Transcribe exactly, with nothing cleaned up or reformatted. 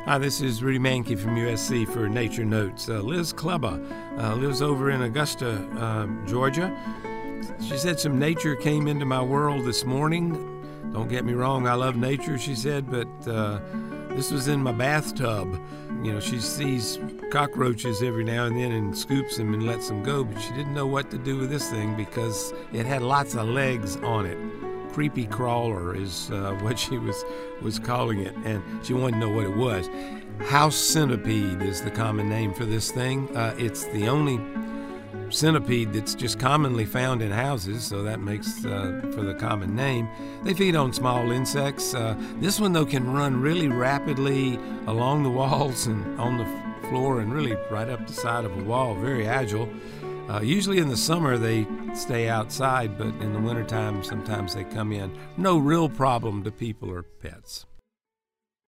Hi, this is Rudy Mankey from U S C for Nature Notes. Uh, Liz Kleba uh, lives over in Augusta, uh, Georgia. She said some nature came into my world this morning. Don't get me wrong, I love nature, she said, but uh, this was in my bathtub. You know, she sees cockroaches every now and then and scoops them and lets them go, but she didn't know what to do with this thing because it had lots of legs on it. Creepy crawler is uh, what she was was calling it, and she wanted to know what it was. House centipede is the common name for this thing. Uh, it's the only centipede that's just commonly found in houses, so that makes uh, for the common name. They feed on small insects. Uh, this one, though, can run really rapidly along the walls and on the floor and really right up the side of a wall, very agile. Uh, usually in the summer they stay outside, but in the wintertime sometimes they come in. No real problem to people or pets.